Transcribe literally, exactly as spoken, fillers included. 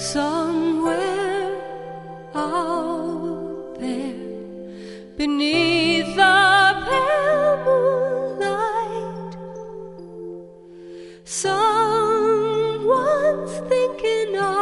somewhere out there beneath the pale moonlight, someone's thinking of